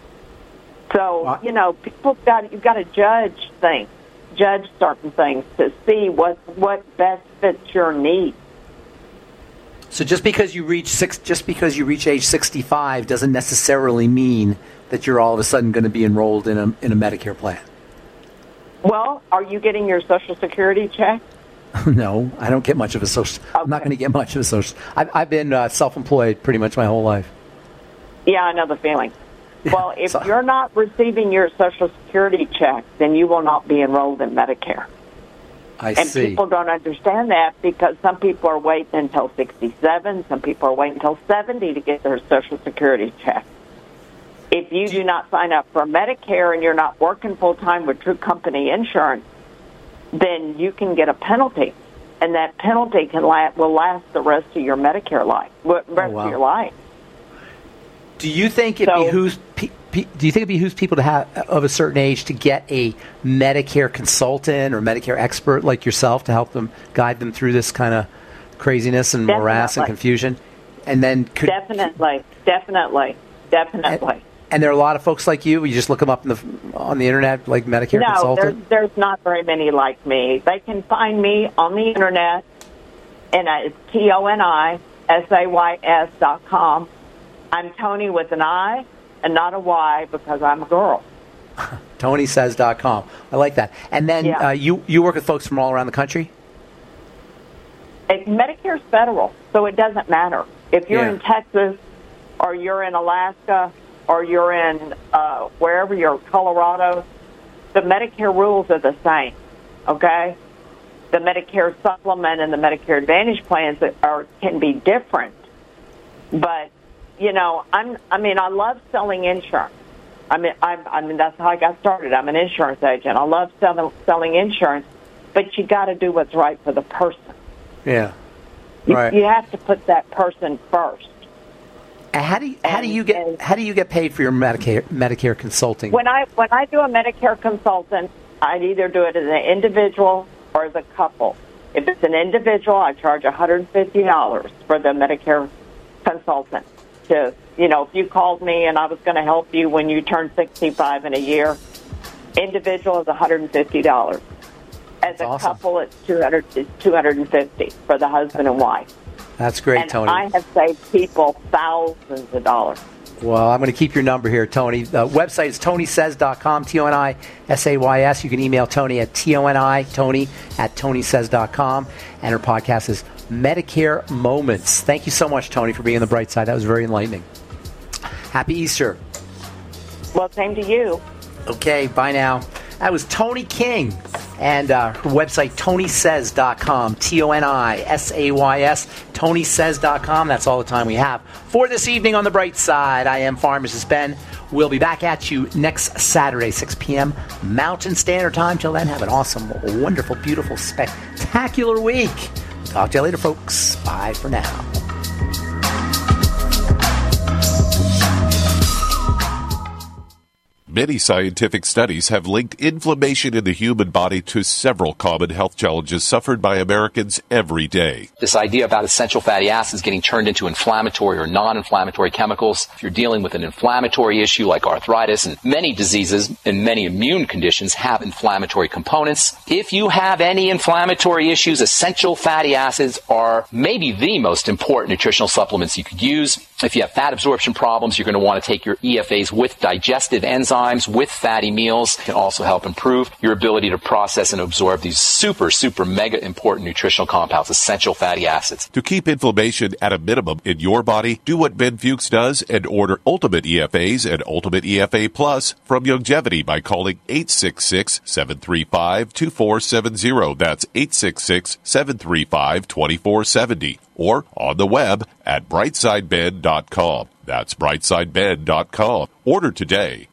Speaker 17: So, you know, people got you've got to judge things, judge certain things to see what what best fits your needs.
Speaker 2: So just because you reach six, just because you reach age sixty-five, doesn't necessarily mean that you're all of a sudden going to be enrolled in a in a Medicare plan.
Speaker 17: Well, are you getting your Social Security check?
Speaker 2: No, I don't get much of a social. I'm not going to get much of a social. I've, I've been uh, self-employed pretty much my whole life.
Speaker 17: Yeah, I know the feeling. Well, if you're not receiving your Social Security check, then you will not be enrolled in Medicare.
Speaker 2: I
Speaker 17: and
Speaker 2: see.
Speaker 17: people don't understand that because some people are waiting until sixty-seven, some people are waiting until seventy to get their Social Security check. If you do not sign up for Medicare and you're not working full-time with True Company Insurance, then you can get a penalty, and that penalty can la- will last the rest of your Medicare life, rest
Speaker 2: Oh, wow.
Speaker 17: of your life.
Speaker 2: Do you think it
Speaker 17: So-
Speaker 2: behooves pe- pe- do you think it behooves people to have of a certain age to get a Medicare consultant or Medicare expert like yourself to help them guide them through this kind of craziness and morass and
Speaker 17: Definitely.
Speaker 2: confusion? And then could,
Speaker 17: Definitely, definitely, definitely.
Speaker 2: and, and there are a lot of folks like you. You just look them up in the, on the internet, like Medicare
Speaker 17: no,
Speaker 2: consultant.
Speaker 17: there's, there's not very many like me. They can find me on the internet, and it's T O N I S A Y S dot com. I'm Tony with an I and not a Y because I'm a girl.
Speaker 2: Tony Says dot com. I like that. And then
Speaker 17: Yeah.
Speaker 2: uh, you, you work with folks from all around the country?
Speaker 17: It, Medicare's federal, so it doesn't matter. If you're
Speaker 2: Yeah.
Speaker 17: in Texas or you're in Alaska or you're in uh, wherever you're, Colorado, the Medicare rules are the same, okay? The Medicare supplement and the Medicare Advantage plans are can be different. But, you know, I'm, I mean, I love selling insurance. I mean, I, I mean, that's how I got started. I'm an insurance agent. I love selling, selling insurance, but you got to do what's right for the person.
Speaker 2: Yeah.
Speaker 17: You,
Speaker 2: Right.
Speaker 17: you have to put that person first.
Speaker 2: And how do you, how do you get how do you get paid for your Medicare Medicare consulting?
Speaker 17: When I when I do a Medicare consultant, I'd either do it as an individual or as a couple. If it's an individual, I charge one hundred fifty dollars for the Medicare consultant. To you know, if you called me and I was going to help you when you turn sixty-five in a year, individual is one hundred fifty dollars. As a
Speaker 2: awesome.
Speaker 17: couple, it's two hundred two hundred fifty for the husband and wife.
Speaker 2: That's great,
Speaker 17: and
Speaker 2: Tony.
Speaker 17: I have saved people thousands of dollars.
Speaker 2: Well, I'm going to keep your number here, Tony. The website is tony says dot com, T O N I S A Y S. You can email Tony at T O N I, Tony at tony says dot com. And her podcast is Medicare Moments. Thank you so much, Tony, for being on the bright side. That was very enlightening. Happy Easter.
Speaker 17: Well, same to you.
Speaker 2: Okay, bye now. That was Tony King. And uh, her website, tony says dot com, T O N I S A Y S, tony says dot com. That's all the time we have for this evening on The Bright Side. I am Pharmacist Ben. We'll be back at you next Saturday, six p.m. Mountain Standard Time. Till then, have an awesome, wonderful, beautiful, spectacular week. Talk to you later, folks. Bye for now.
Speaker 9: Many scientific studies have linked inflammation in the human body to several common health challenges suffered by Americans every day.
Speaker 1: This idea about essential fatty acids getting turned into inflammatory or non-inflammatory chemicals. If you're dealing with an inflammatory issue like arthritis, and many diseases and many immune conditions have inflammatory components. If you have any inflammatory issues, essential fatty acids are maybe the most important nutritional supplements you could use. If you have fat absorption problems, you're going to want to take your E F As with digestive enzymes, with fatty meals. It can also help improve your ability to process and absorb these super, super mega important nutritional compounds, essential fatty acids.
Speaker 9: To keep inflammation at a minimum in your body, do what Ben Fuchs does and order Ultimate E F As and Ultimate E F A Plus from Youngevity by calling eight six six, seven three five, two four seven zero. That's eight six six, seven three five, two four seven zero. Or on the web at brightside bed dot com. That's brightside bed dot com. Order today.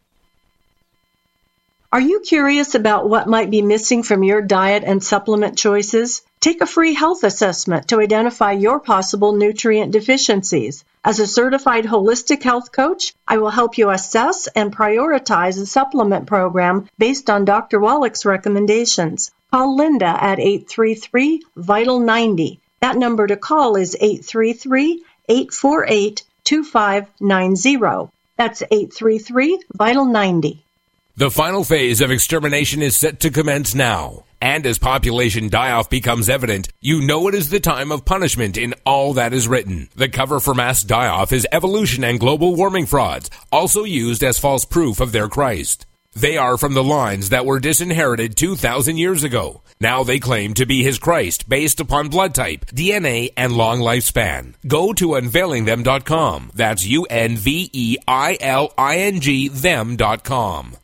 Speaker 22: Are you curious about what might be missing from your diet and supplement choices? Take a free health assessment to identify your possible nutrient deficiencies. As a certified holistic health coach, I will help you assess and prioritize a supplement program based on Doctor Wallach's recommendations. Call Linda at eight three three, vital ninety. That number to call is eight three three, eight four eight, two five nine zero. That's eight three three, vital ninety.
Speaker 23: The final phase of extermination is set to commence now. And as population die-off becomes evident, you know it is the time of punishment in all that is written. The cover for mass die-off is evolution and global warming frauds, also used as false proof of their Christ. They are from the lines that were disinherited two thousand years ago. Now they claim to be his Christ based upon blood type, D N A, and long lifespan. Go to unveiling them dot com. That's U N V E I L I N G them dot com.